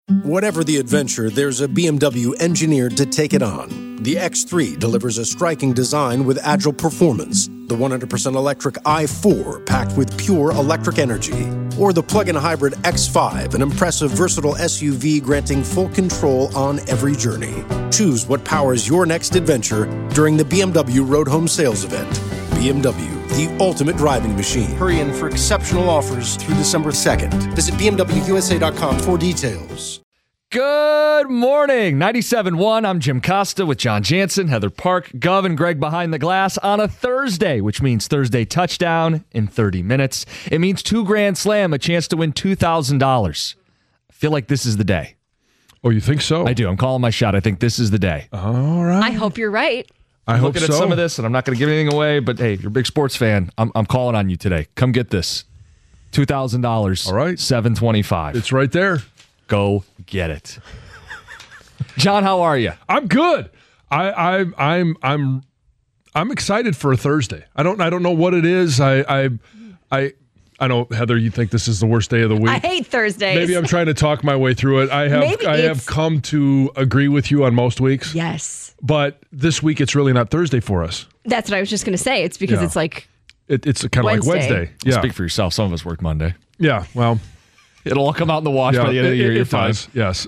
Whatever the adventure, there's a BMW engineered to take it on. The X3 delivers a striking design with agile performance. The 100% electric i4 packed with pure electric energy. Or the plug-in hybrid X5, an impressive versatile SUV granting full control on every journey. Choose what powers your next adventure during the BMW Road Home Sales Event. BMW, the ultimate driving machine. Hurry in for exceptional offers through December 2nd. Visit BMWUSA.com for details. Good morning. 97.1, I'm Jim Costa with John Jansen, Heather Park, Gov, and Greg behind the glass on a Thursday, which means Thursday touchdown in 30 minutes. It means 2 Grand Slam, a chance to win $2,000. I feel like this is the day. Oh, you think so? I do. I'm calling my shot. I think this is the day. All right. I hope you're right. I'm looking at some of this, and I'm not going to give anything away, but hey, if you're a big sports fan, I'm calling on you today. Come get this. $2,000. All right. $725. It's right there. Go get it. John, how are you? I'm good. I'm excited for a Thursday. I don't know what it is. I know, Heather, you think this is the worst day of the week. I hate Thursdays. Maybe I'm trying to talk my way through it. I have come to agree with you on most weeks. Yes. But this week it's really not Thursday for us. That's what I was just going to say. It's because it's like it's kind of like Wednesday. Yeah. Speak for yourself. Some of us work Monday. Yeah. Well, it'll all come out in the wash by the end of the year. You're fine. Yes.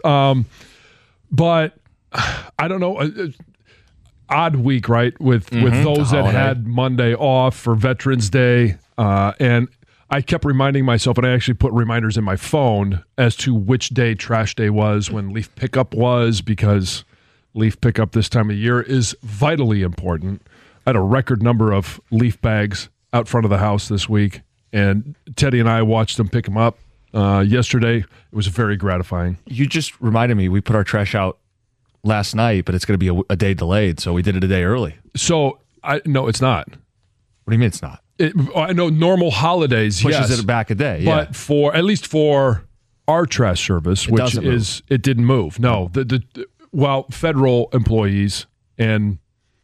But I don't know. Odd week, right? With those that had Monday off for Veterans Day. And I kept reminding myself, and I actually put reminders in my phone as to which day trash day was, when leaf pickup was, because leaf pickup this time of year is vitally important. I had a record number of leaf bags out front of the house this week, and Teddy and I watched them pick them up yesterday. It was very gratifying. You just reminded me, we put our trash out last night, but it's going to be a day delayed, so we did it a day early. So, no, it's not. What do you mean it's not? I know normal holidays, pushes it back a day, but at least for our trash service, it didn't move. No, while federal employees and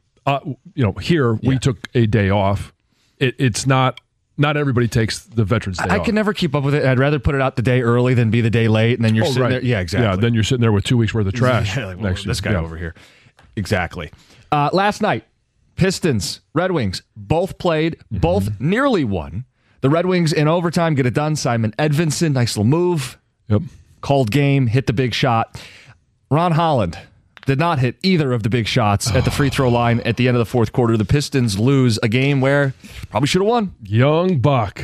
here we took a day off. It's not everybody takes the Veterans Day off. I can never keep up with it. I'd rather put it out the day early than be the day late, and then you're sitting there. Yeah, exactly. Yeah, then you're sitting there with 2 weeks worth of trash. This guy over here. Exactly. Last night, Pistons, Red Wings, both played, both nearly won. The Red Wings in overtime get it done. Simon Edvinsson, nice little move. Yep. Called game, hit the big shot. Ron Holland did not hit either of the big shots at the free throw line at the end of the fourth quarter. The Pistons lose a game where probably should have won. Young Buck.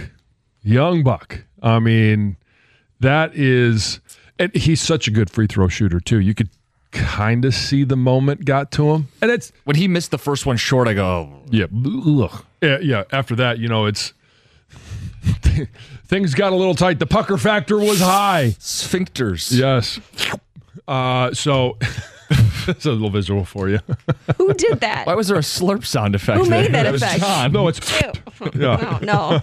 I mean, that is, and he's such a good free throw shooter too. You could kind of see the moment got to him, and it's when he missed the first one short. I go, yeah. After that, it's things got a little tight. The pucker factor was high. Sphincters. Yes. So it's a little visual for you. Who did that? Why was there a slurp sound effect? Who made that effect? John. No, it's yeah. No.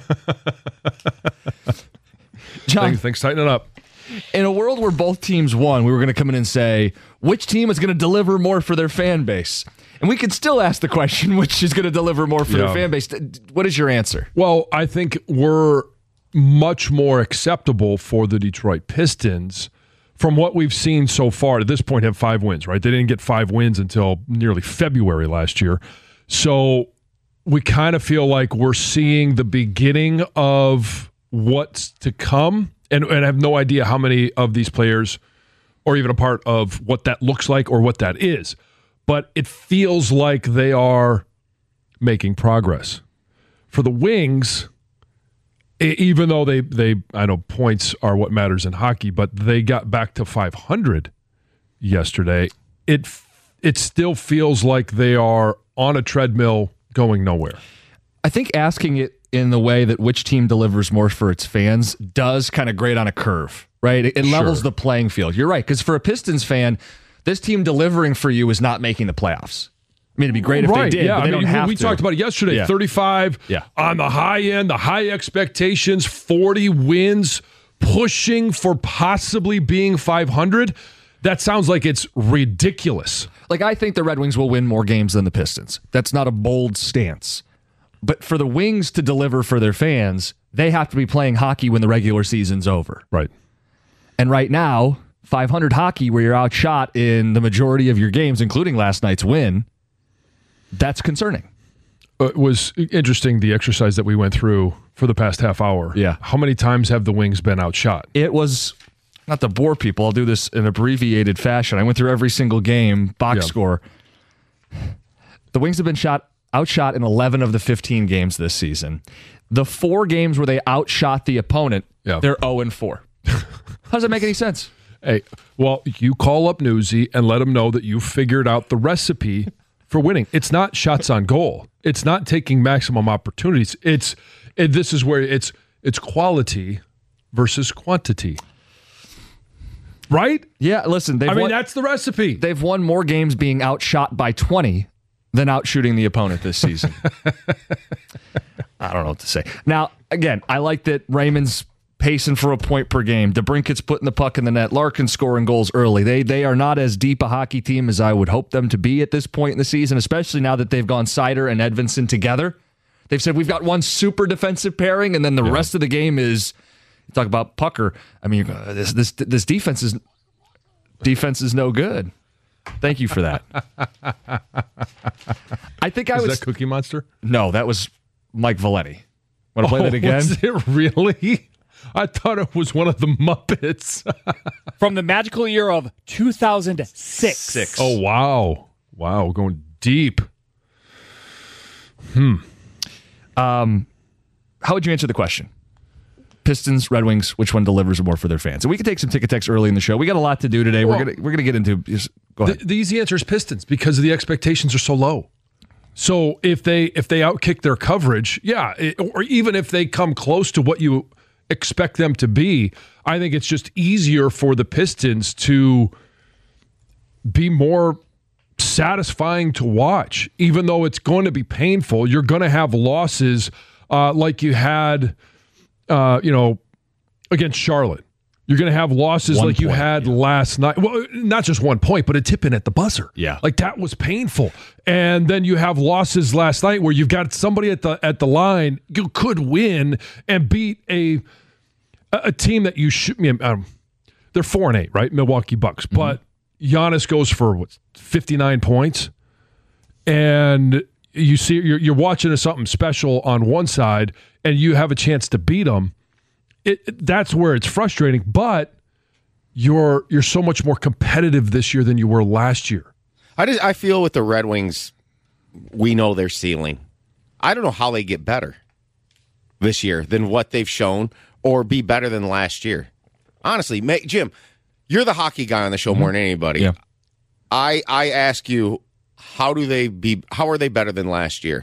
John, things tightening up. In a world where both teams won, we were going to come in and say, which team is going to deliver more for their fan base? And we could still ask the question, which is going to deliver more for their fan base? What is your answer? Well, I think we're much more acceptable for the Detroit Pistons from what we've seen so far. At this point, have 5 wins, right? They didn't get 5 wins until nearly February last year. So we kind of feel like we're seeing the beginning of what's to come. And I have no idea how many of these players or even a part of what that looks like or what that is. But it feels like they are making progress. For the Wings, even though they I know points are what matters in hockey, but they got back to 500 yesterday. It still feels like they are on a treadmill going nowhere. I think asking it in the way that which team delivers more for its fans does kind of grade on a curve, right? It levels the playing field. You're right, because for a Pistons fan, this team delivering for you is not making the playoffs. I mean, it'd be great if they did, but they don't have to. We talked about it yesterday. 35 on the high end, the high expectations, 40 wins, pushing for possibly being 500. That sounds like it's ridiculous. Like, I think the Red Wings will win more games than the Pistons. That's not a bold stance. But for the Wings to deliver for their fans, they have to be playing hockey when the regular season's over. Right. And right now, .500 hockey where you're outshot in the majority of your games, including last night's win, that's concerning. It was interesting, the exercise that we went through for the past half hour. Yeah. How many times have the Wings been outshot? It was, not to bore people, I'll do this in abbreviated fashion. I went through every single game, box score. The Wings have been outshot in 11 of the 15 games this season. The 4 games where they outshot the opponent, they're 0-4. How does that make any sense? Hey, well, you call up Newsy and let them know that you figured out the recipe for winning. It's not shots on goal. It's not taking maximum opportunities. This is where it's quality versus quantity. Right? Yeah, listen, that's the recipe. They've won more games being outshot by 20 than outshooting the opponent this season. I don't know what to say. Now, again, I like that Raymond's pacing for a point per game. DeBrincat's putting the puck in the net. Larkin's scoring goals early. They are not as deep a hockey team as I would hope them to be at this point in the season, especially now that they've gone Seider and Edvinsson together. They've said we've got one super defensive pairing, and then the rest of the game is, you talk about pucker. I mean, this defense is no good. Thank you for that. I think Is that Cookie Monster? No, that was Mike Valletti. Want to play that again? Was it really? I thought it was one of the Muppets. From the magical year of 2006. Oh, wow. Wow, going deep. How would you answer the question? Pistons, Red Wings, which one delivers more for their fans? And we can take some ticket texts early in the show. We got a lot to do today. Well, we're gonna get into. Go ahead. The easy answer is Pistons because the expectations are so low. So if they outkick their coverage, or even if they come close to what you expect them to be, I think it's just easier for the Pistons to be more satisfying to watch. Even though it's going to be painful, you're going to have losses like you had, against Charlotte. You're going to have losses like you had last night. Well, not just 1 point, but a tip in at the buzzer. Yeah. Like that was painful. And then you have losses last night where you've got somebody at the line you could win and beat a team that you should. They're 4-8, right? Milwaukee Bucks. Mm-hmm. But Giannis goes for 59 points. And you see you're watching something special on one side and you have a chance to beat them. That's where it's frustrating, but you're so much more competitive this year than you were last year. I feel with the Red Wings, we know their ceiling. I don't know how they get better this year than what they've shown or be better than last year. Honestly, Jim, you're the hockey guy on the show more than anybody. Yeah. I ask you, how are they better than last year?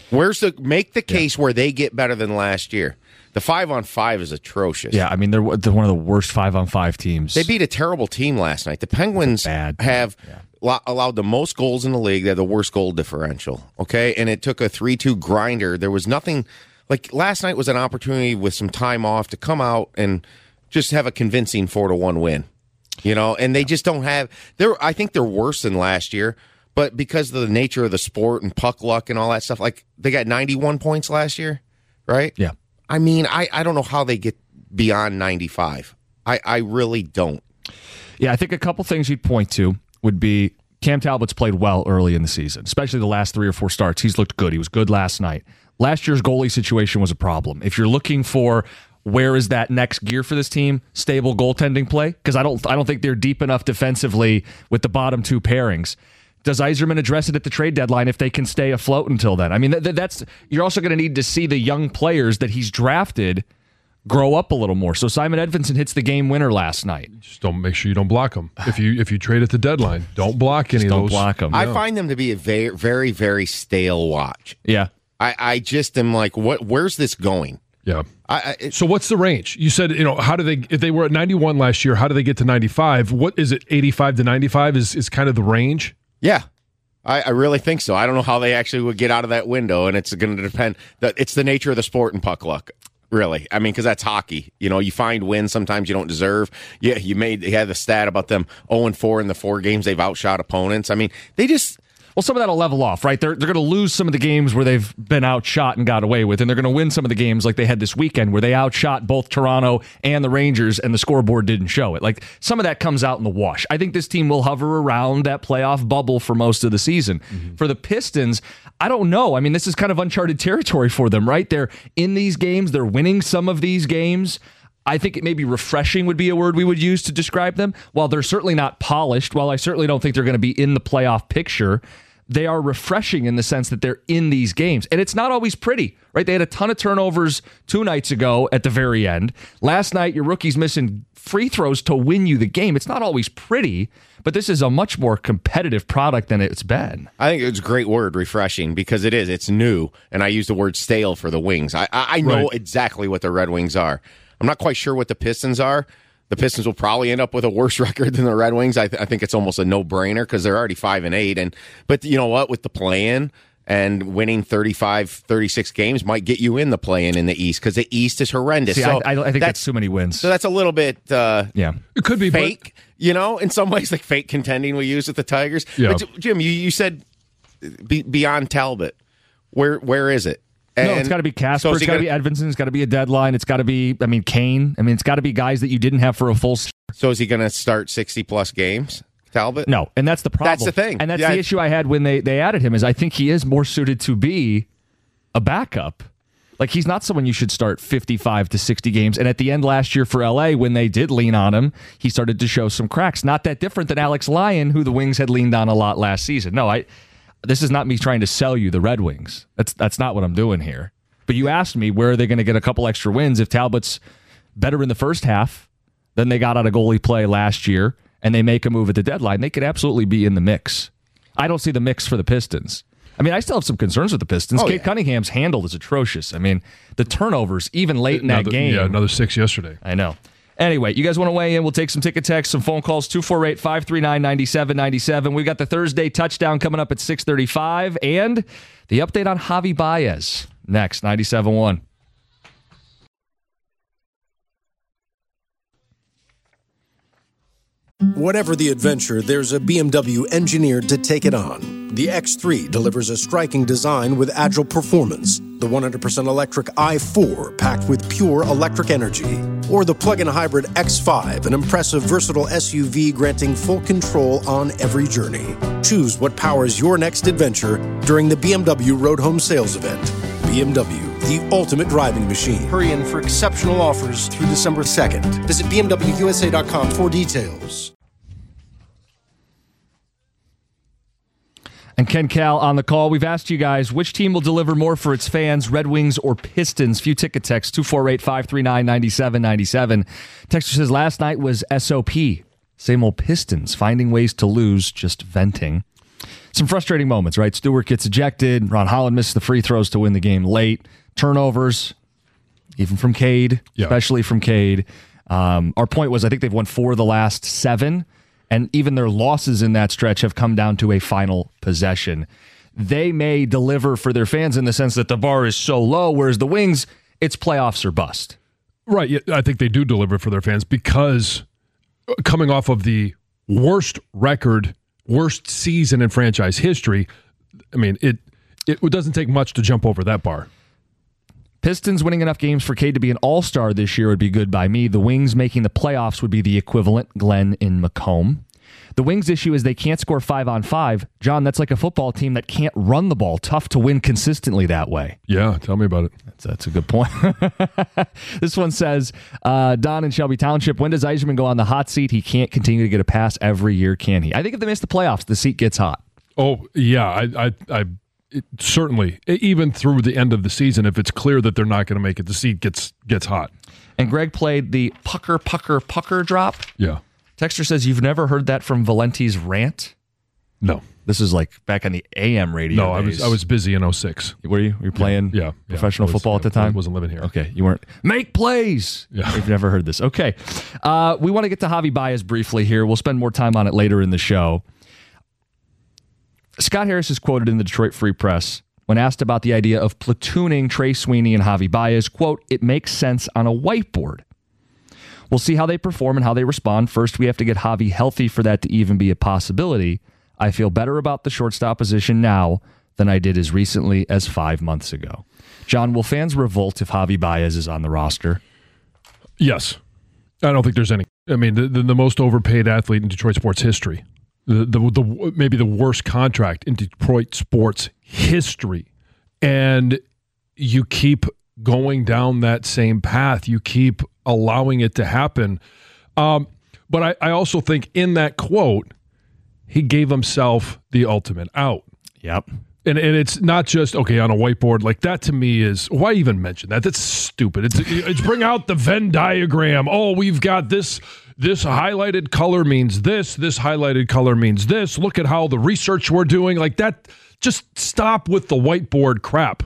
Make the case where they get better than last year. The 5-on-5 is atrocious. Yeah, I mean, they're one of the worst 5-on-5 teams. They beat a terrible team last night. The Penguins have allowed the most goals in the league. They have the worst goal differential, okay? And it took a 3-2 grinder. There was nothing – like last night was an opportunity with some time off to come out and just have a convincing 4-1 win, And they just don't have – I think they're worse than last year, but because of the nature of the sport and puck luck and all that stuff, like they got 91 points last year, right? Yeah. I mean, I don't know how they get beyond 95. I really don't. Yeah, I think a couple things you'd point to would be Cam Talbot's played well early in the season, especially the last 3 or 4 starts. He's looked good. He was good last night. Last year's goalie situation was a problem. If you're looking for where is that next gear for this team, stable goaltending play, because I don't think they're deep enough defensively with the bottom 2 pairings. Does Yzerman address it at the trade deadline if they can stay afloat until then? I mean, that's you're also going to need to see the young players that he's drafted grow up a little more. So Simon Edvinsson hits the game winner last night. Just don't make sure you don't block them. If you trade at the deadline, don't block any of those. Don't block them. I find them to be a very, very, very stale watch. Yeah. I just am like, where's this going? Yeah. So what's the range? You said, how do they, if they were at 91 last year, how do they get to 95? What is it, 85 to 95 is kind of the range? Yeah, I really think so. I don't know how they actually would get out of that window, and it's going to depend. It's the nature of the sport and puck luck, really. I mean, because that's hockey. You find wins sometimes you don't deserve. Yeah, you had the stat about them 0-4 in the 4 games they've outshot opponents. I mean, they just Well, some of that will level off, right? They're going to lose some of the games where they've been outshot and got away with, and they're going to win some of the games like they had this weekend where they outshot both Toronto and the Rangers, and the scoreboard didn't show it. Like, some of that comes out in the wash. I think this team will hover around that playoff bubble for most of the season. Mm-hmm. For the Pistons, I don't know. I mean, this is kind of uncharted territory for them, right? They're in these games. They're winning some of these games. I think it may be refreshing would be a word we would use to describe them. While they're certainly not polished, while I certainly don't think they're going to be in the playoff picture, they are refreshing in the sense that they're in these games. And it's not always pretty, right? They had a ton of turnovers 2 nights ago at the very end. Last night, your rookie's missing free throws to win you the game. It's not always pretty, but this is a much more competitive product than it's been. I think it's a great word, refreshing, because it is. It's new, and I use the word stale for the Wings. I know exactly what the Red Wings are. I'm not quite sure what the Pistons are. The Pistons will probably end up with a worse record than the Red Wings. I think it's almost a no-brainer because they're already 5-8. But you know what? With the play-in and winning 35, 36 games might get you in the play-in in the East because the East is horrendous. See, so I think that's too many wins. So that's a little bit it could be fake, in some ways, like fake contending we use with the Tigers. Yeah. But Jim, you said beyond Talbot. Where is it? No, it's got to be Casper. It's got to be Edvinson. It's got to be a deadline. It's got to be, Kane. It's got to be guys that you didn't have for a full season. So is he going to start 60-plus games, Talbot? No, and that's the problem. That's the thing. And that's the issue I had when they added him is I think he is more suited to be a backup. Like, he's not someone you should start 55 to 60 games. And at the end last year for LA, when they did lean on him, he started to show some cracks. Not that different than Alex Lyon, who the Wings had leaned on a lot last season. No, this is not me trying to sell you the Red Wings. That's not what I'm doing here. But you asked me, where are they going to get a couple extra wins if Talbot's better in the first half than they got out of goalie play last year, and they make a move at the deadline? They could absolutely be in the mix. I don't see the mix for the Pistons. I still have some concerns with the Pistons. Cade Cunningham's handle is atrocious. The turnovers, even late in that game. Yeah, another 6 yesterday. I know. Anyway, you guys want to weigh in? We'll take some ticket texts, some phone calls, 248-539-9797. We've got the Thursday touchdown coming up at 6:35 and the update on Javi Baez next, 97.1. Whatever the adventure, there's a BMW engineered to take it on. The X3 delivers a striking design with agile performance. The 100% electric i4 packed with pure electric energy. Or the plug-in hybrid X5, an impressive versatile SUV granting full control on every journey. Choose what powers your next adventure during the BMW Road Home Sales Event. BMW, the ultimate driving machine. Hurry in for exceptional offers through December 2nd. Visit BMWUSA.com for details. And Ken Cal on the call. We've asked you guys, which team will deliver more for its fans, Red Wings or Pistons? Few ticket texts, 248-539-9797. Texter says, last night was SOP. Same old Pistons, finding ways to lose, just venting. Some frustrating moments, right? Stewart gets ejected. Ron Holland misses the free throws to win the game late. Turnovers, even from Cade, especially from Cade. Our point was, I think they've won 4 of the last 7, and even their losses in that stretch have come down to a final possession. They may deliver for their fans in the sense that the bar is so low, whereas the Wings, it's playoffs or bust. Right. Yeah, I think they do deliver for their fans because coming off of the worst record, worst season in franchise history, it doesn't take much to jump over that bar. Pistons winning enough games for Cade to be an all-star this year would be good by me. The Wings making the playoffs would be the equivalent, Glenn in Macomb. The Wings' issue is they can't score 5-on-5. John, that's like a football team that can't run the ball. Tough to win consistently that way. Yeah, tell me about it. That's a good point. This one says, Don in Shelby Township, when does Yzerman go on the hot seat? He can't continue to get a pass every year, can he? I think if they miss the playoffs, the seat gets hot. Oh, yeah. Certainly, even through the end of the season, if it's clear that they're not going to make it, the seat gets hot. And Greg played the pucker drop. Yeah. Texter says, you've never heard that from Valenti's rant? No. This is like back on the AM radio. No, days. I was busy in 06. Were you? Were you playing professional football at the time? I wasn't living here. Okay, you weren't. Make plays! Yeah. You've never heard this. Okay. We want to get to Javi Baez briefly here. We'll spend more time on it later in the show. Scott Harris is quoted in the Detroit Free Press when asked about the idea of platooning Trey Sweeney and Javi Baez. Quote, it makes sense on a whiteboard. We'll see how they perform and how they respond. First, we have to get Javi healthy for that to even be a possibility. I feel better about the shortstop position now than I did as recently as 5 months ago. John, will fans revolt if Javi Baez is on the roster? Yes. I don't think there's any. I mean, the most overpaid athlete in Detroit sports history. The maybe the worst contract in Detroit sports history. And you keep going down that same path. You keep allowing it to happen. But I also think in that quote, he gave himself the ultimate out. Yep. And it's not just, okay, on a whiteboard. Like, that to me is, why even mention that? That's stupid. It's bring out the Venn diagram. Oh, we've got this highlighted color means this highlighted color means this. Look at how the research we're doing. Like that, just stop with the whiteboard crap.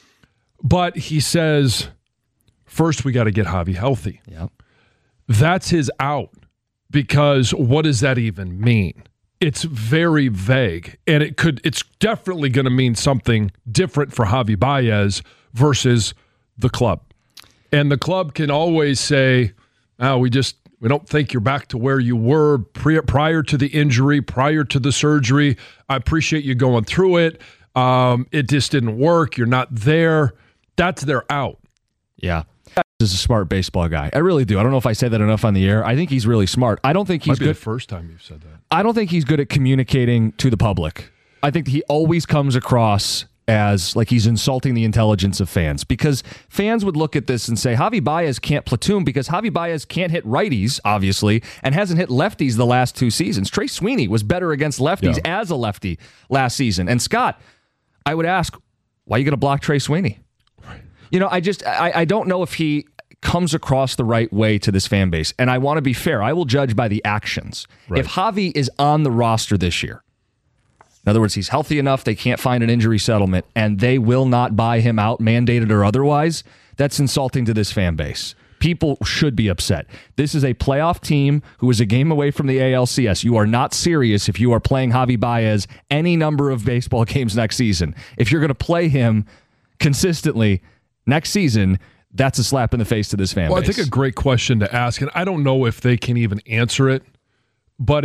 But he says, first we got to get Javi healthy. Yep. That's his out, because what does that even mean? It's very vague, and it's definitely going to mean something different for Javi Baez versus the club. And the club can always say, we don't think you're back to where you were prior to the injury, prior to the surgery. I appreciate you going through it. It just didn't work. You're not there. That's their out. Yeah. Is a smart baseball guy. I really do. I don't know if I say that enough on the air. I think he's really smart. I don't think he's good. Might be the first time you've said that. I don't think he's good at communicating to the public. I think he always comes across as like he's insulting the intelligence of fans, because fans would look at this and say Javi Baez can't platoon because Javi Baez can't hit righties, obviously, and hasn't hit lefties the last 2 seasons. Trey Sweeney was better against lefties as a lefty last season. And Scott, I would ask, why are you going to block Trey Sweeney? Right. You know, I don't know if he comes across the right way to this fan base. And I want to be fair. I will judge by the actions. Right. If Javi is on the roster this year, in other words, he's healthy enough, they can't find an injury settlement, and they will not buy him out, mandated or otherwise, that's insulting to this fan base. People should be upset. This is a playoff team who is a game away from the ALCS. You are not serious if you are playing Javi Baez any number of baseball games next season. If you're going to play him consistently next season, that's a slap in the face to this fan base. Well, I think a great question to ask, and I don't know if they can even answer it, but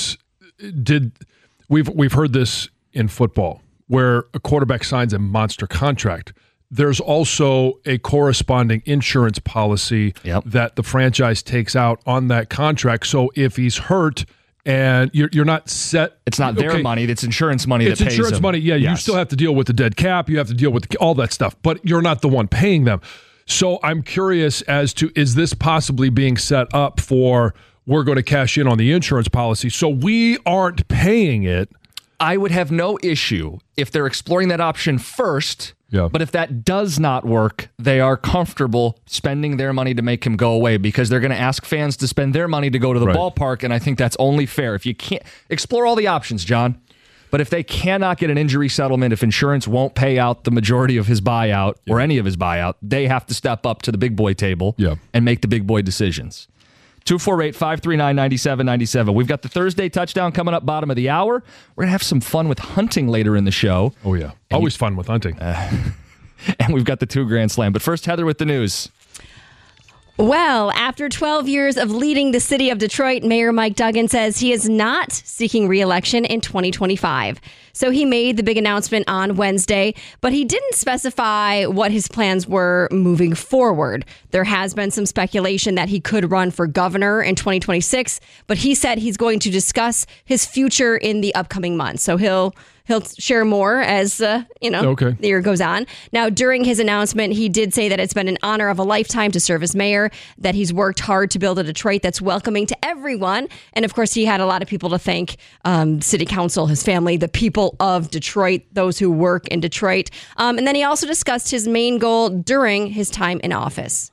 we've heard this in football where a quarterback signs a monster contract. There's also a corresponding insurance policy that the franchise takes out on that contract. So if he's hurt and you're not set, it's not their money. It's insurance money. It's that pays insurance them. money. Yeah, yes. You still have to deal with the dead cap. You have to deal with all that stuff, but you're not the one paying them. So I'm curious as to, is this possibly being set up for, we're going to cash in on the insurance policy so we aren't paying it? I would have no issue if they're exploring that option first. Yeah. But if that does not work, they are comfortable spending their money to make him go away, because they're going to ask fans to spend their money to go to the ballpark, and I think that's only fair. If you can't explore all the options, John, but if they cannot get an injury settlement, if insurance won't pay out the majority of his buyout or any of his buyout, they have to step up to the big boy table and make the big boy decisions. 248-539-9797. We've got the Thursday touchdown coming up bottom of the hour. We're going to have some fun with hunting later in the show. Oh, yeah. Always fun with hunting. And we've got the 2 Grand Slam. But first, Heather with the news. Well, after 12 years of leading the city of Detroit, Mayor Mike Duggan says he is not seeking re-election in 2025. So he made the big announcement on Wednesday, but he didn't specify what his plans were moving forward. There has been some speculation that he could run for governor in 2026, but he said he's going to discuss his future in the upcoming months. So he'll share more as, the year goes on. Now, during his announcement, he did say that it's been an honor of a lifetime to serve as mayor, that he's worked hard to build a Detroit that's welcoming to everyone. And of course, he had a lot of people to thank, city council, his family, the people of Detroit, those who work in Detroit. And then he also discussed his main goal during his time in office.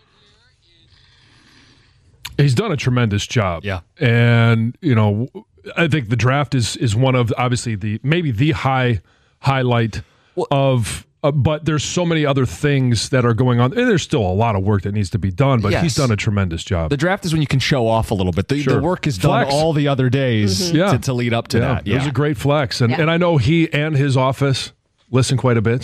He's done a tremendous job. Yeah. And, I think the draft is one of, obviously, the highlight of, but there's so many other things that are going on. And there's still a lot of work that needs to be done, but he's done a tremendous job. The draft is when you can show off a little bit. The work is done all the other days to lead up to that. It was a great flex. And I know he and his office listen quite a bit, so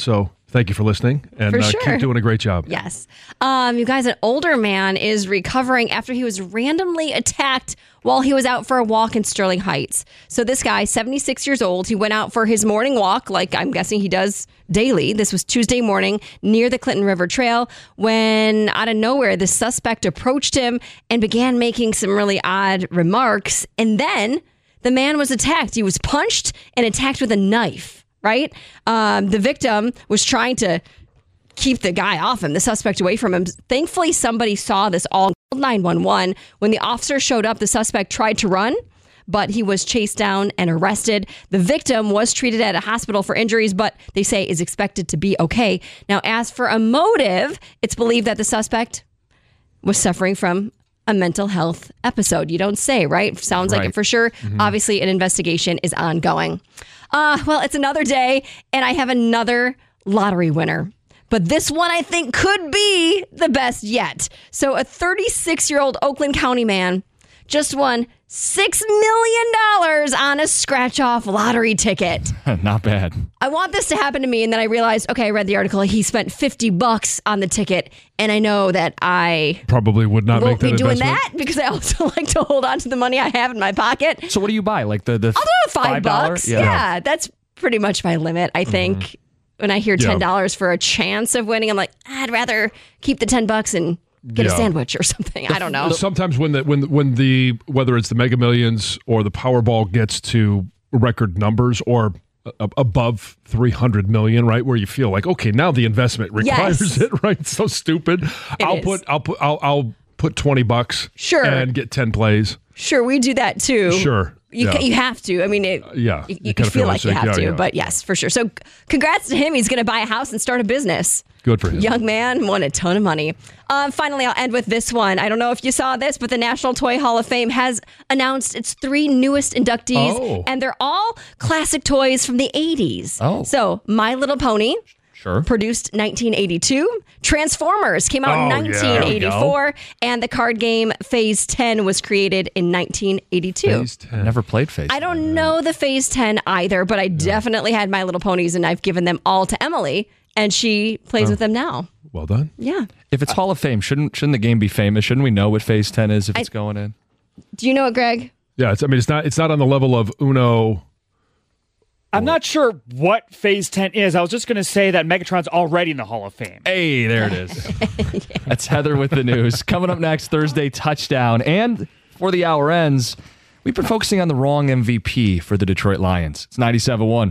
thank you for listening, and For sure. keep doing a great job. Yes. You guys, an older man is recovering after he was randomly attacked while he was out for a walk in Sterling Heights. So this guy, 76 years old, he went out for his morning walk, like I'm guessing he does daily. This was Tuesday morning near the Clinton River Trail when out of nowhere, the suspect approached him and began making some really odd remarks. And then the man was attacked. He was punched and attacked with a knife, right? The victim was trying to keep the guy off him, the suspect away from him. Thankfully, somebody saw this all, called 911. When the officer showed up, the suspect tried to run, but he was chased down and arrested. The victim was treated at a hospital for injuries, but they say is expected to be okay. Now, as for a motive, it's believed that the suspect was suffering from a mental health episode. You don't say, right? Sounds like it for sure. Obviously, an investigation is ongoing. Well, it's another day, and I have another lottery winner. But this one I think could be the best yet. So a 36-year-old Oakland County man just won $6 million on a scratch-off lottery ticket. Not bad. I want this to happen to me, and then I realized, okay, I read the article. He spent $50 on the ticket, and I know that I Probably would not won't make that be doing investment. that because I also like to hold on to the money I have in my pocket. So what do you buy? Like the I'll do it $5. Yeah, that's pretty much my limit, I think. When I hear $10 for a chance of winning, I'm like, I'd rather keep the $10 and get a sandwich or something. I don't know. Sometimes when the whether it's the Mega Millions or the Powerball gets to record numbers or above 300 million, right, where you feel like, okay, now the investment requires it, right? It's so stupid. I'll put $20 Sure. and get 10 plays. Sure, we do that too. Sure. You have to. I mean, you you kinda feel like you have to, yeah. but yes, for sure. So congrats to him. He's going to buy a house and start a business. Good for him. Young man won a ton of money. Finally, I'll end with this one. I don't know if you saw this, but the National Toy Hall of Fame has announced its 3 newest inductees, and they're all classic toys from the 80s. Oh. So My Little Pony. Sure. Produced 1982. Transformers came out in 1984. And the card game Phase 10 was created in 1982. Phase 10. Never played Phase 10. I don't know the Phase 10 either, but I definitely had My Little Ponies, and I've given them all to Emily, and she plays with them now. Well done. Yeah. If it's Hall of Fame, shouldn't the game be famous? Shouldn't we know what Phase 10 is if it's going in? Do you know it, Greg? Yeah, it's not on the level of Uno. I'm not sure what Phase 10 is. I was just going to say that Megatron's already in the Hall of Fame. Hey, there it is. That's Heather with the news. Coming up next, Thursday touchdown. And before the hour ends, we've been focusing on the wrong MVP for the Detroit Lions. It's 97-1.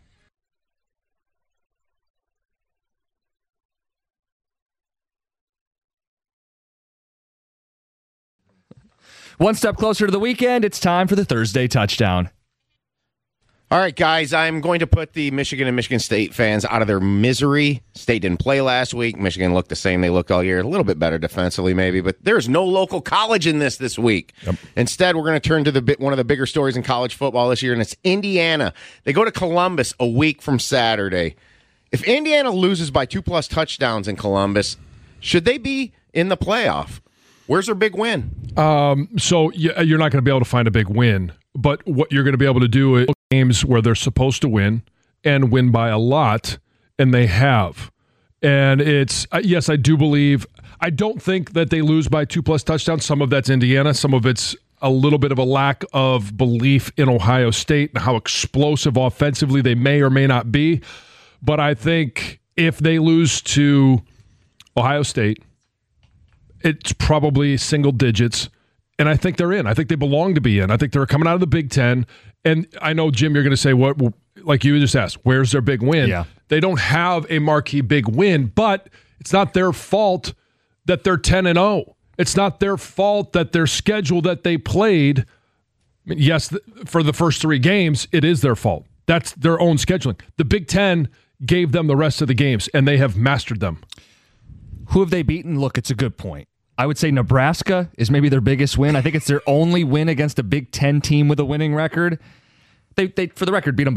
One step closer to the weekend, it's time for the Thursday touchdown. All right, guys, I'm going to put the Michigan and Michigan State fans out of their misery. State didn't play last week. Michigan looked the same they looked all year. A little bit better defensively, maybe, but there's no local college in this week. Yep. Instead, we're going to turn to one of the bigger stories in college football this year, and it's Indiana. They go to Columbus a week from Saturday. If Indiana loses by 2+ touchdowns in Columbus, should they be in the playoff? Where's their big win? So you're not going to be able to find a big win, but what you're going to be able to do is games where they're supposed to win and win by a lot, and they have. And it's, yes, I do believe, I don't think that they lose by 2+ touchdowns. Some of that's Indiana. Some of it's a little bit of a lack of belief in Ohio State and how explosive offensively they may or may not be. But I think if they lose to Ohio State, it's probably single digits. And I think they're in. I think they belong to be in. I think they're coming out of the Big Ten. And I know, Jim, you're going to say, what? Like you just asked, where's their big win? Yeah. They don't have a marquee big win, but it's not their fault that they're 10-0. It's not their fault that their schedule that they played, yes, for the first 3 games, it is their fault. That's their own scheduling. The Big Ten gave them the rest of the games, and they have mastered them. Who have they beaten? Look, it's a good point. I would say Nebraska is maybe their biggest win. I think it's their only win against a Big Ten team with a winning record. They for the record, beat them by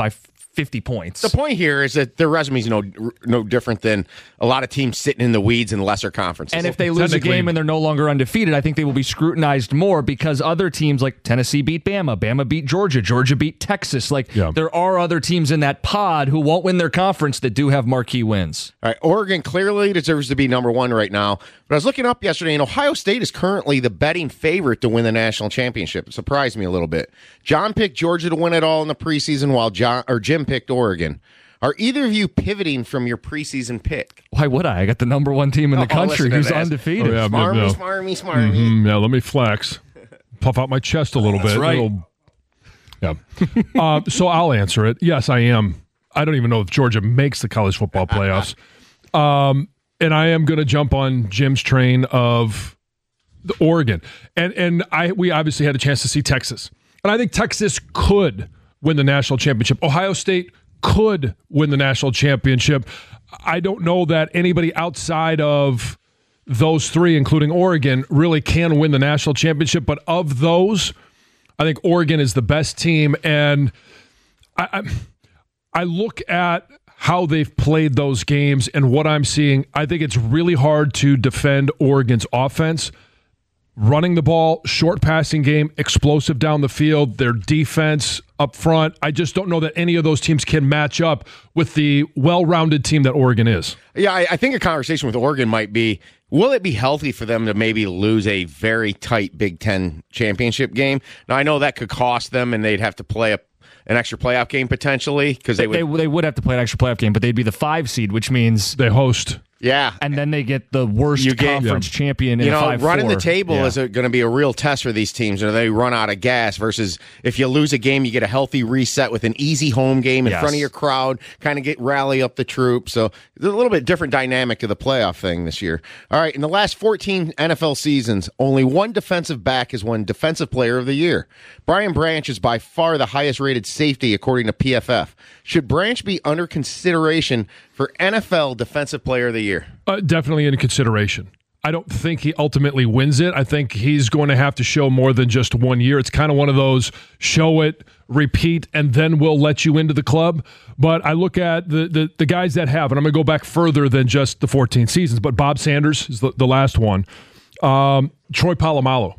50 points. The point here is that their resume is no different than a lot of teams sitting in the weeds in lesser conferences. And if they lose a game and they're no longer undefeated, I think they will be scrutinized more because other teams like Tennessee beat Bama, Bama beat Georgia, Georgia beat Texas. There are other teams in that pod who won't win their conference that do have marquee wins. All right, Oregon clearly deserves to be number one right now. But I was looking up yesterday, and Ohio State is currently the betting favorite to win the national championship. It surprised me a little bit. John picked Georgia to win it all in the preseason, while Jim picked Oregon. Are either of you pivoting from your preseason pick? Why would I? I got the number one team in the country who's undefeated. Smarmy. Mm-hmm. Yeah, let me flex. Puff out my chest a little bit. Right. So I'll answer it. Yes, I am. I don't even know if Georgia makes the college football playoffs. And I am going to jump on Jim's train of the Oregon. And we obviously had a chance to see Texas. And I think Texas could win the national championship. Ohio State could win the national championship. I don't know that anybody outside of those three, including Oregon, really can win the national championship. But of those, I think Oregon is the best team. And I look at how they've played those games and what I'm seeing. I think it's really hard to defend Oregon's offense. Running the ball, short passing game, explosive down the field, their defense up front. I just don't know that any of those teams can match up with the well-rounded team that Oregon is. Yeah, I think a conversation with Oregon might be, will it be healthy for them to maybe lose a very tight Big Ten championship game? Now, I know that could cost them, and they'd have to play an extra playoff game potentially, because they would have to play an extra playoff game, but they'd be the 5 seed, which means they host. Yeah. And then they get the worst conference champion in 5-4. Running the table is going to be a real test for these teams. They run out of gas versus if you lose a game, you get a healthy reset with an easy home game in front of your crowd, kind of rally up the troops. So it's a little bit different dynamic of the playoff thing this year. All right, in the last 14 NFL seasons, only one defensive back has won Defensive Player of the Year. Brian Branch is by far the highest-rated safety according to PFF. Should Branch be under consideration for NFL Defensive Player of the Year? Definitely in consideration. I don't think he ultimately wins it. I think he's going to have to show more than just 1 year. It's kind of one of those show it, repeat, and then we'll let you into the club. But I look at the guys that have, and I'm going to go back further than just the 14 seasons, but Bob Sanders is the last one. Troy Polamalu.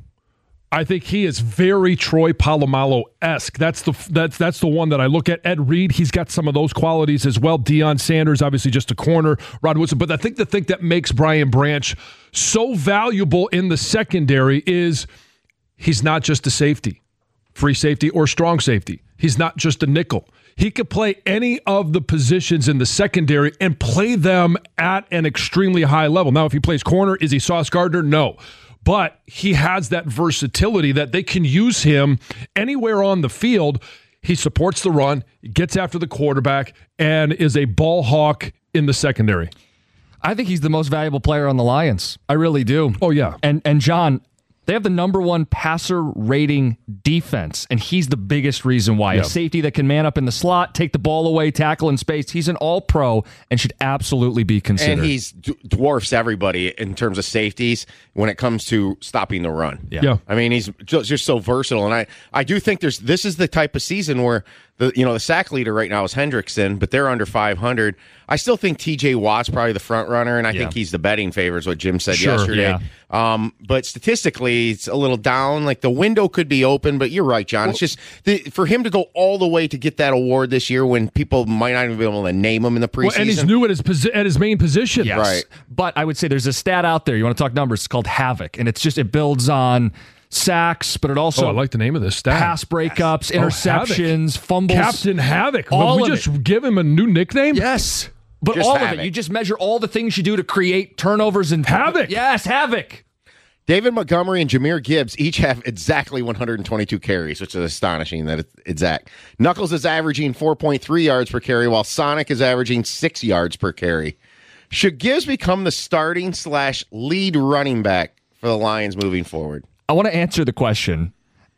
I think he is very Troy Polamalu-esque. That's the one that I look at. Ed Reed, he's got some of those qualities as well. Deion Sanders, obviously just a corner. Rod Woodson. But I think the thing that makes Brian Branch so valuable in the secondary is he's not just a safety, free safety or strong safety. He's not just a nickel. He could play any of the positions in the secondary and play them at an extremely high level. Now, if he plays corner, is he Sauce Gardner? No. But he has that versatility that they can use him anywhere on the field. He supports the run, gets after the quarterback, and is a ball hawk in the secondary. I think he's the most valuable player on the Lions. I really do. Oh, yeah. And John, they have the number one passer rating defense, and he's the biggest reason why. A safety that can man up in the slot, take the ball away, tackle in space. He's an all-pro and should absolutely be considered. And he's dwarfs everybody in terms of safeties when it comes to stopping the run. Yeah. I mean, he's just so versatile. And I do think this is the type of season where the sack leader right now is Hendrickson, but they're under 500. I still think TJ Watt's probably the front runner, and I think he's the betting favorite, is what Jim said yesterday. Yeah. But statistically, it's a little down. Like the window could be open, but you're right, John. It's just for him to go all the way to get that award this year when people might not even be able to name him in the preseason. Well, and he's new at his main position. Yes. Right. But I would say there's a stat out there. You want to talk numbers? It's called Havoc, and it builds on sacks, but it also I like the name of this stat. Pass breakups, interceptions, fumbles. Captain Havoc. All we just give him a new nickname? Yes. But Just all Havoc. of it. You just measure all the things you do to create turnovers and Havoc. Yes, Havoc. David Montgomery and Jahmyr Gibbs each have exactly 122 carries, which is astonishing that it's exact. Knuckles is averaging 4.3 yards per carry, while Sonic is averaging 6 yards per carry. Should Gibbs become the starting/lead running back for the Lions moving forward? I want to answer the question.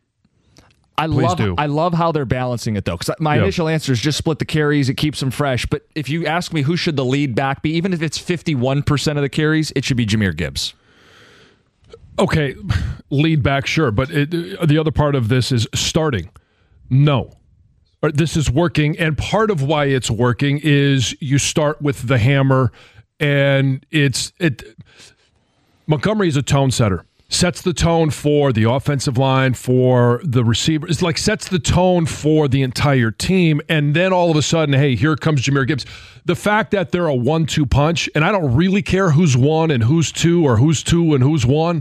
I love how they're balancing it, though, because my initial answer is just split the carries. It keeps them fresh. But if you ask me who should the lead back be, even if it's 51% of the carries, it should be Jahmyr Gibbs. Okay, lead back, sure. But the other part of this is starting. No. this is working, and part of why it's working is you start with the hammer, and Montgomery is a tone setter. Sets the tone for the offensive line, for the receiver. It's like sets the tone for the entire team, and then all of a sudden, hey, here comes Jahmyr Gibbs. The fact that they're a 1-2 punch, and I don't really care who's 1 and who's 2 or who's 2 and who's 1.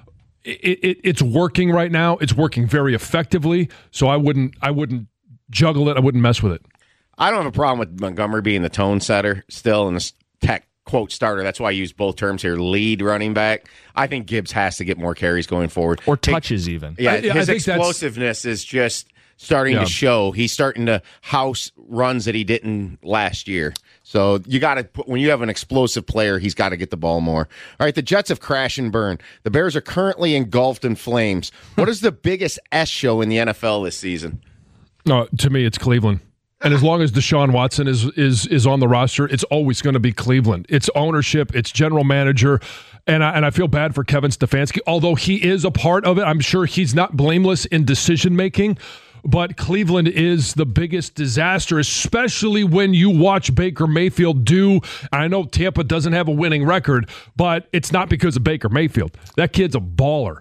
It's working right now. It's working very effectively. So I wouldn't juggle it. I wouldn't mess with it. I don't have a problem with Montgomery being the tone setter still and the tech quote starter. That's why I use both terms here. Lead running back. I think Gibbs has to get more carries going forward. Or touches even. Yeah, his explosiveness is just starting to show. He's starting to house runs that he didn't last year. So you got to put, when you have an explosive player, he's got to get the ball more. All right, the Jets have crashed and burned. The Bears are currently engulfed in flames. What is the biggest S show in the NFL this season? No, to me, it's Cleveland. And as long as Deshaun Watson is on the roster, it's always going to be Cleveland. It's ownership, it's general manager, and I feel bad for Kevin Stefanski. Although he is a part of it, I'm sure he's not blameless in decision making. But Cleveland is the biggest disaster, especially when you watch Baker Mayfield do. I know Tampa doesn't have a winning record, but it's not because of Baker Mayfield. That kid's a baller.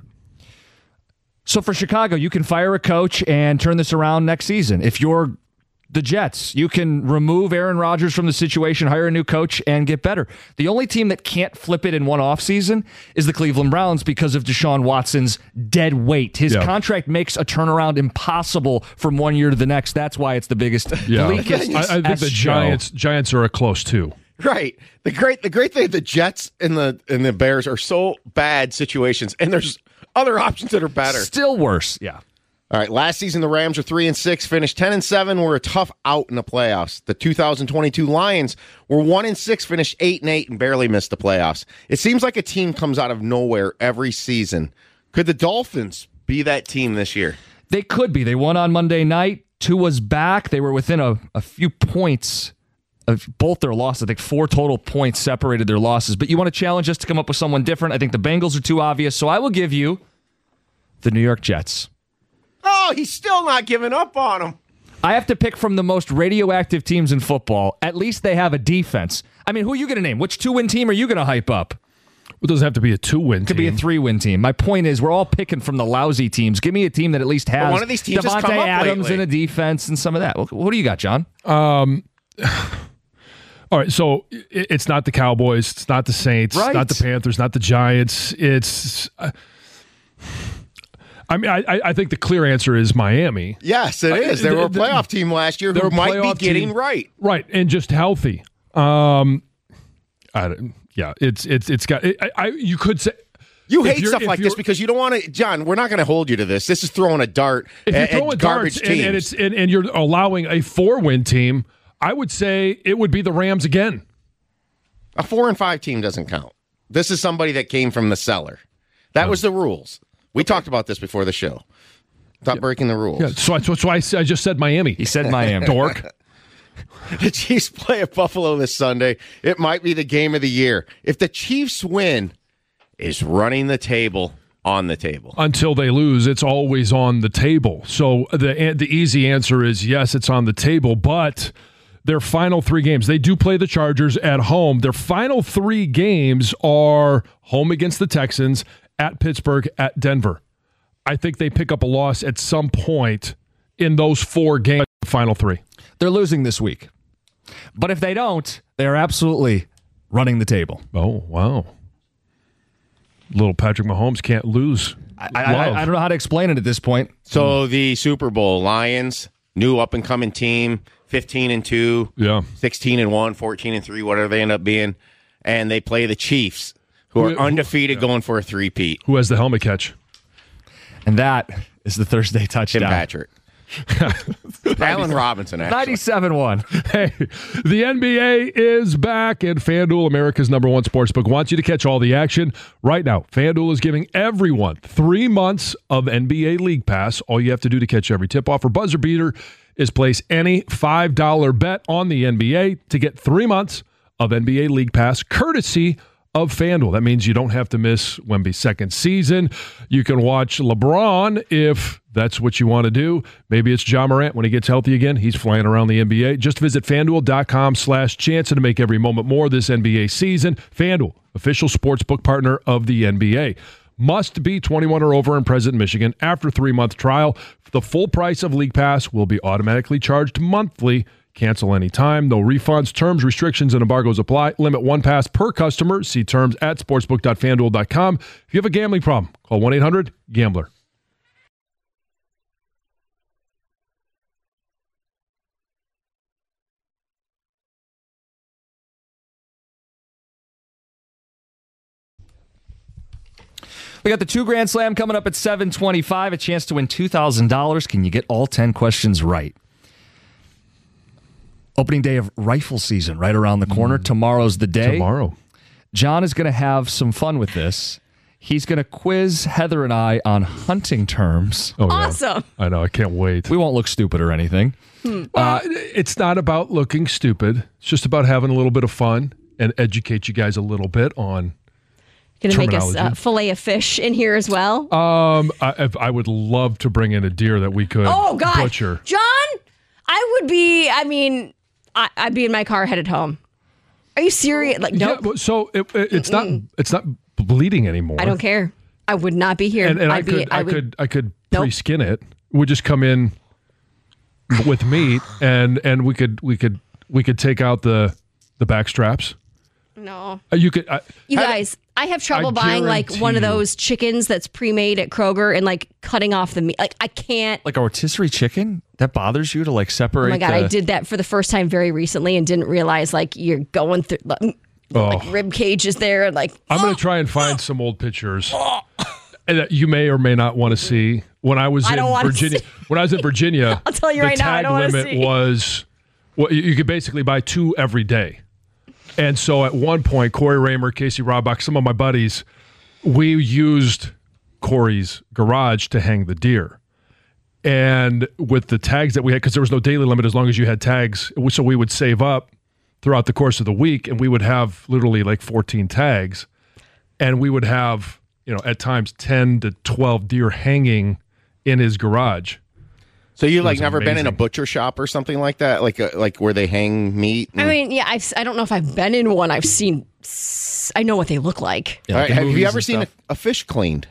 So for Chicago, you can fire a coach and turn this around next season. If you're the Jets, you can remove Aaron Rodgers from the situation, hire a new coach, and get better. The only team that can't flip it in one offseason is the Cleveland Browns because of Deshaun Watson's dead weight. His contract makes a turnaround impossible from one year to the next. That's why it's the biggest, bleakest I think the Giants are a close two. Right. The great thing, the Jets and the Bears are so bad situations, and there's other options that are better. Still worse, yeah. All right, last season the Rams were 3-6, finished 10-7, were a tough out in the playoffs. The 2022 Lions were 1-6, finished 8-8, and barely missed the playoffs. It seems like a team comes out of nowhere every season. Could the Dolphins be that team this year? They could be. They won on Monday night. Tua's back. They were within a few points of both their losses. I think 4 total points separated their losses. But you want to challenge us to come up with someone different. I think the Bengals are too obvious, so I will give you the New York Jets. Oh, he's still not giving up on them. I have to pick from the most radioactive teams in football. At least they have a defense. I mean, who are you going to name? Which 2-win team are you going to hype up? It doesn't have to be a 2-win team. It could be a 3-win team. My point is, we're all picking from the lousy teams. Give me a team that at least has one of these teams has come Devontae up Adams lately. and a defense and some of that. What do you got, John? All right, so it's not the Cowboys, it's not the Saints, Right. not the Panthers, not the Giants. It's... I think the clear answer is Miami. Yes, it is. They were a playoff team last year who might be getting right. Right, and just healthy. You could say you hate stuff like this because you don't want to. John, we're not going to hold you to this. This is throwing a dart at garbage teams. And you're allowing a 4-win team. I would say it would be the Rams again. A 4-5 team doesn't count. This is somebody that came from the cellar. That was the rules. We talked about this before the show. Stop breaking the rules. Yeah, so I just said Miami. He said Miami. Dork. The Chiefs play at Buffalo this Sunday. It might be the game of the year. If the Chiefs win, is running the table on the table. Until they lose, it's always on the table. So the easy answer is yes, it's on the table, but their final 3 games, they do play the Chargers at home. Their final 3 games are home against the Texans, at Pittsburgh, at Denver. I think they pick up a loss at some point in those 4 games, the final 3. They're losing this week. But if they don't, they're absolutely running the table. Oh, wow. Little Patrick Mahomes can't lose. I don't know how to explain it at this point. So the Super Bowl, Lions, new up-and-coming team, 15-2, 16-1, 14-3, whatever they end up being. And they play the Chiefs, who are undefeated, going for a 3-peat. Who has the helmet catch? And that is the Thursday touchdown. Tim Patrick. Allen Robinson, actually. 97-1. Hey, the NBA is back, and FanDuel, America's #1 sportsbook, wants you to catch all the action. Right now, FanDuel is giving everyone 3 months of NBA League Pass. All you have to do to catch every tip-off or buzzer beater is place any $5 bet on the NBA to get 3 months of NBA League Pass, courtesy of FanDuel. That means you don't have to miss Wemby's second season. You can watch LeBron if that's what you want to do. Maybe it's Ja Morant when he gets healthy again. He's flying around the NBA. Just visit FanDuel.com/Jansen to make every moment more this NBA season. FanDuel, official sportsbook partner of the NBA. Must be 21 or over and present in Michigan. After 3-month trial, the full price of League Pass will be automatically charged monthly. Cancel anytime. No refunds. Terms, restrictions, and embargoes apply. Limit 1 pass per customer. See terms at sportsbook.fanduel.com. If you have a gambling problem, call 1-800-GAMBLER. We got the 2 Grand Slam coming up at 7:25. A chance to win $2,000. Can you get all 10 questions right? Opening day of rifle season right around the corner. Tomorrow's the day. Tomorrow. John is going to have some fun with this. He's going to quiz Heather and I on hunting terms. Oh, yeah. Awesome. I know. I can't wait. We won't look stupid or anything. It's not about looking stupid. It's just about having a little bit of fun and educate you guys a little bit on Going to make terminology. us fillet of fish in here as well. I would love to bring in a deer that we could butcher. John, I'd be in my car headed home. Are you serious? Like, nope. Yeah, so it's not bleeding anymore. I don't care. I would not be here. And I could pre-skin it. We'd just come in with meat, and we could take out the back straps. No. You could. You guys, I have trouble buying like one of those chickens that's pre-made at Kroger and like cutting off the meat. Like I can't. Like a rotisserie chicken? That bothers you to like separate? Oh my God, I did that for the first time very recently and didn't realize like you're going through like rib cage is there and like. I'm going to try and find some old pictures that you may or may not want to see. When I was in Virginia, I'll tell you right now, I don't want to see. The tag limit was you could basically buy 2 every day. And so at one point, Corey Raymer, Casey Robach, some of my buddies, we used Corey's garage to hang the deer. And with the tags that we had, because there was no daily limit as long as you had tags, so we would save up throughout the course of the week, and we would have literally like 14 tags. And we would have, at times 10 to 12 deer hanging in his garage. So you like never been in a butcher shop or something like that, like where they hang meat? I mean, yeah, I don't know if I've been in one. I've seen. I know what they look like. Yeah, like have you ever seen a fish cleaned?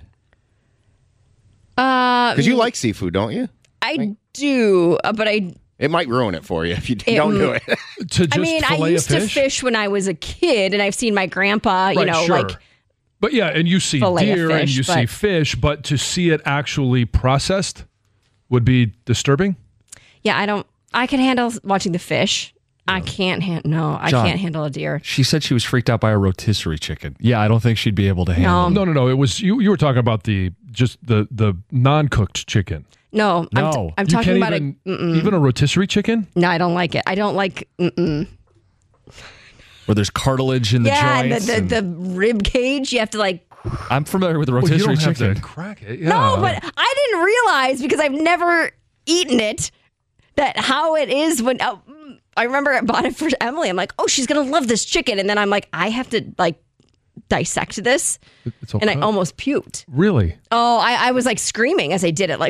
Because you like seafood, don't you? I do, but it might ruin it for you if you don't do it. I used to fish when I was a kid, and I've seen my grandpa. Like. But yeah, and you see deer and you see fish, but to see it actually processed would be disturbing? Yeah, I can handle watching the fish. I can't I can't handle a deer. She said she was freaked out by a rotisserie chicken. Yeah, I don't think she'd be able to handle it. No. It was you were talking about the non-cooked chicken. No. I'm talking about even a rotisserie chicken? No, I don't like it. I don't like where there's cartilage in the joints. Yeah, the rib cage. You have to like. I'm familiar with the rotisserie chicken. You don't have to crack it. Yeah. No, but I didn't realize because I've never eaten it that how it is when I remember I bought it for Emily. I'm like, oh, she's gonna love this chicken, and then I'm like, I have to like dissect this, and I almost puked. Really? Oh, I was like screaming as I did it, like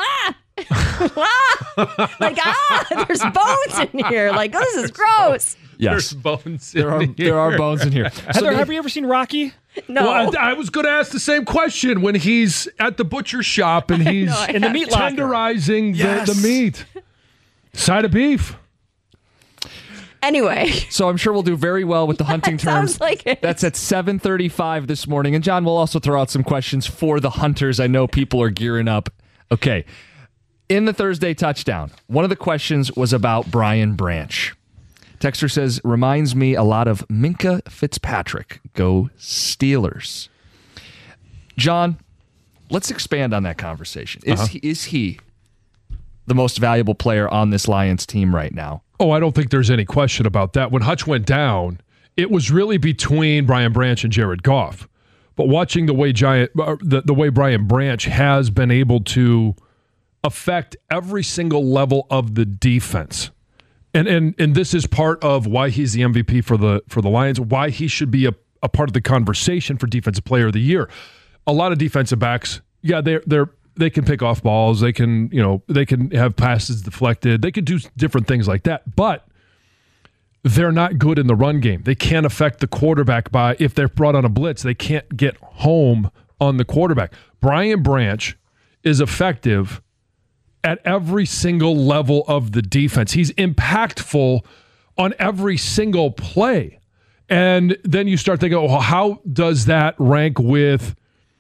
like there's bones in here. Like this is gross. Yes, there's bones. There are bones in here. Heather, have you ever seen Rocky? No. Well, I was going to ask the same question when he's at the butcher shop and he's in the meat locker. tenderizing the meat. Side of beef. Anyway. So I'm sure we'll do very well with the hunting terms. Sounds like it. That's at 7:35 this morning. And John will also throw out some questions for the hunters. I know people are gearing up. Okay. In the Thursday touchdown, one of the questions was about Brian Branch. Texter says, reminds me a lot of Minkah Fitzpatrick. Go Steelers. John, let's expand on that conversation. Is he the most valuable player on this Lions team right now? Oh, I don't think there's any question about that. When Hutch went down, it was really between Brian Branch and Jared Goff. But watching the way Brian Branch has been able to affect every single level of the defense. And this is part of why he's the MVP for the Lions, why he should be a part of the conversation for Defensive Player of the Year. A lot of defensive backs, yeah, they're they can pick off balls. They can, they can have passes deflected. They can do different things like that. But they're not good in the run game. They can't affect the quarterback by, if they're brought on a blitz, they can't get home on the quarterback. Brian Branch is effective at every single level of the defense. He's impactful on every single play. And then you start thinking, well, how does that rank with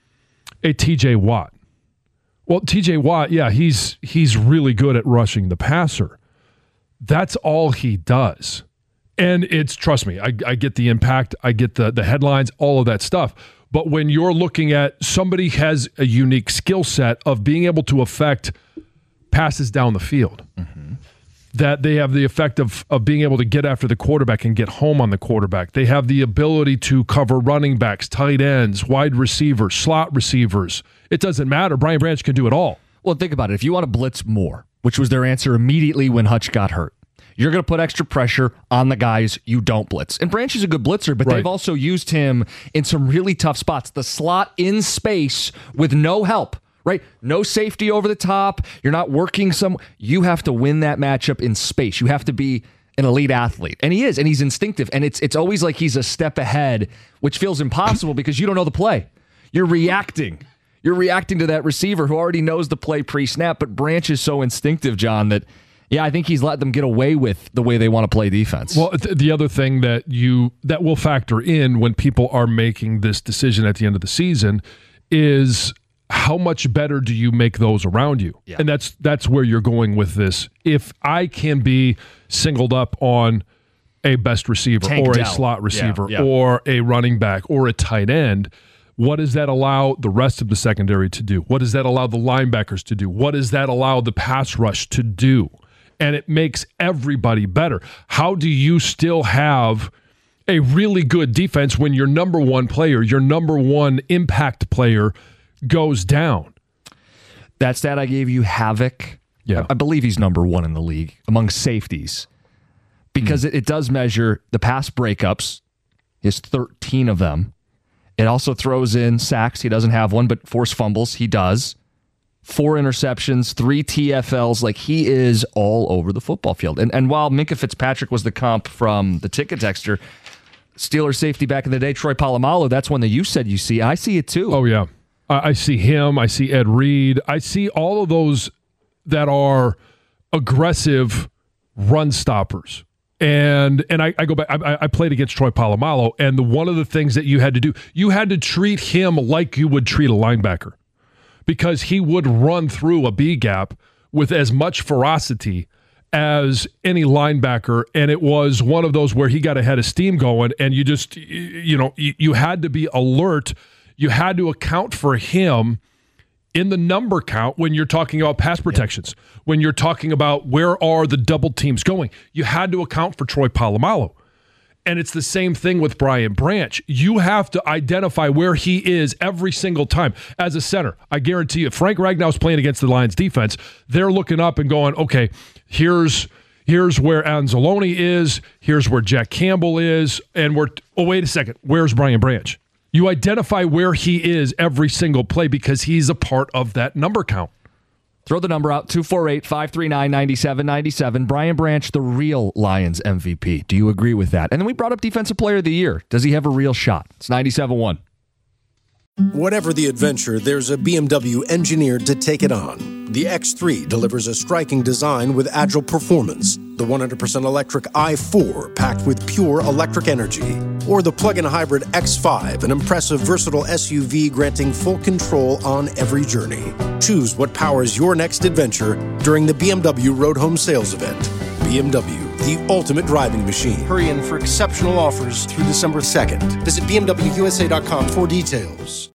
a TJ Watt? Well, TJ Watt, yeah, he's really good at rushing the passer. That's all he does. And trust me, I get the impact, I get the headlines, all of that stuff. But when you're looking at somebody has a unique skill set of being able to affect passes down the field, that they have the effect of being able to get after the quarterback and get home on the quarterback. They have the ability to cover running backs, tight ends, wide receivers, slot receivers. It doesn't matter. Brian Branch can do it all. Well, think about it. If you want to blitz more, which was their answer immediately when Hutch got hurt, you're going to put extra pressure on the guys you don't blitz. And Branch is a good blitzer, but they've also used him in some really tough spots. The slot in space with no help, right? No safety over the top. You're not working you have to win that matchup in space. You have to be an elite athlete. And he is, and he's instinctive. And it's always like he's a step ahead, which feels impossible because you don't know the play. You're reacting. You're reacting to that receiver who already knows the play pre-snap, but Branch is so instinctive, John, that yeah, I think he's let them get away with the way they want to play defense. Well, the other thing that will factor in when people are making this decision at the end of the season is how much better do you make those around you? Yeah. And that's where you're going with this. If I can be singled up on a best receiver or a slot receiver or a running back or a tight end, what does that allow the rest of the secondary to do? What does that allow the linebackers to do? What does that allow the pass rush to do? And it makes everybody better. How do you still have a really good defense when your number one player, your number one impact player goes down? That stat I gave you, Havoc, I believe he's number one in the league among safeties because it does measure the pass breakups. He has 13 of them. It also throws in sacks. He doesn't have one, but forced fumbles, he does. 4 interceptions, 3 TFLs. Like, he is all over the football field. And while Minkah Fitzpatrick was the comp from the Ticket Texter, Steelers safety back in the day, Troy Polamalu, that's one that you said you see. I see it too. Oh, yeah. I see him. I see Ed Reed. I see all of those that are aggressive run stoppers. And I go back, I played against Troy Polamalu, and one of the things that you had to do, you had to treat him like you would treat a linebacker, because he would run through a B gap with as much ferocity as any linebacker. And it was one of those where he got a head of steam going, and you just, you had to be alert. You had to account for him in the number count when you're talking about pass protections, when you're talking about where are the double teams going. You had to account for Troy Polamalu. And it's the same thing with Brian Branch. You have to identify where he is every single time. As a center, I guarantee you, if Frank Ragnow's playing against the Lions defense, they're looking up and going, okay, here's where Anzalone is, here's where Jack Campbell is, and wait a second, where's Brian Branch? You identify where he is every single play because he's a part of that number count. Throw the number out, 248-539-9797. Brian Branch, the real Lions MVP. Do you agree with that? And then we brought up Defensive Player of the Year. Does he have a real shot? It's 97-1. Whatever the adventure, there's a BMW engineered to take it on. The X3 delivers a striking design with agile performance. The 100% electric i4 packed with pure electric energy. Or the plug-in hybrid X5, an impressive versatile SUV granting full control on every journey. Choose what powers your next adventure during the BMW Road Home Sales Event. BMW, the ultimate driving machine. Hurry in for exceptional offers through December 2nd. Visit BMWUSA.com for details.